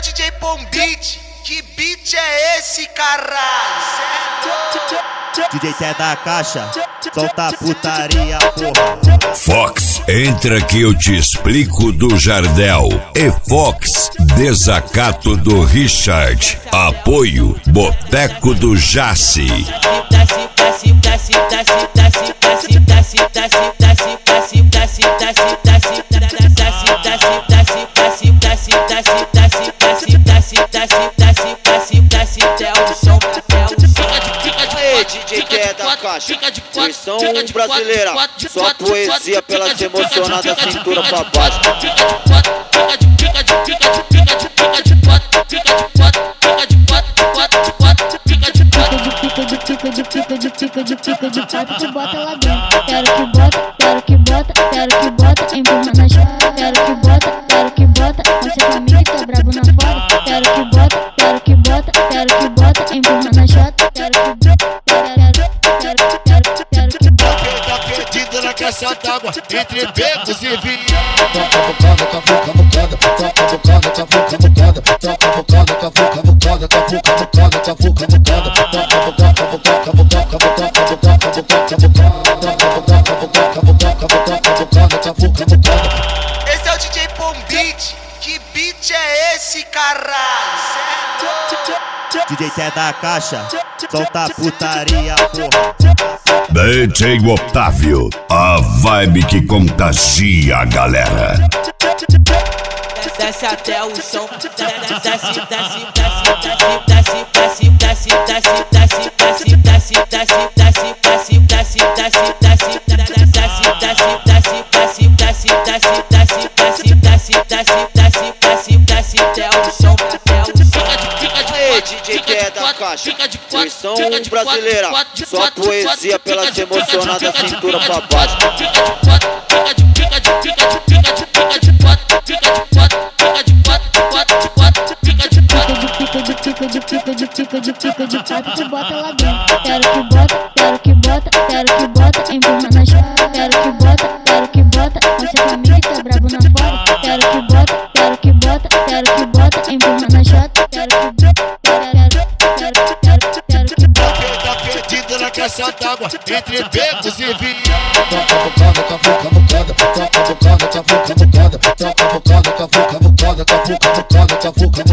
DJ Pombit, que beat é esse, caralho? DJ Té da caixa, solta a putaria, porra. Fox, entra que eu te explico do Jardel. E Fox, desacato do Richard. Apoio, Boteco do Jaci. DJ Té da caixa, versão brasileira, só poesia pelas emocionadas, cintura pra baixo. Fica de bota lá dentro. Quero que bota, quero que bota, quero que bota, empurra na chave. Quero que bota, você comigo tá brabo na foto. Quero que bota, quero que bota, quero que bota, empurra na chota. Quero que bota, quero que bota. Tá perdido na caixa d'água, entre becos e vinhos. Esse é o DJ Pombit, que beat é esse, caralho? DJ Té da caixa, solta a putaria, porra. DJ Otávio, a vibe que contagia a galera. Desce até o chão, DJ Té da caixa, versão brasileira, só poesia pelas emocionadas, cintura pra baixo. Fica de quatro que bota lá dentro. Quero que bota, quero que bota, quero que bota, empurra na chave. Quero que bota, você comigo tá brabo na foto. Quero que bota, quero que bota, quero que bota, empurra na chota. Quero que bota. Tá perdido na caixa d'água, entre becos e vinhos. Tá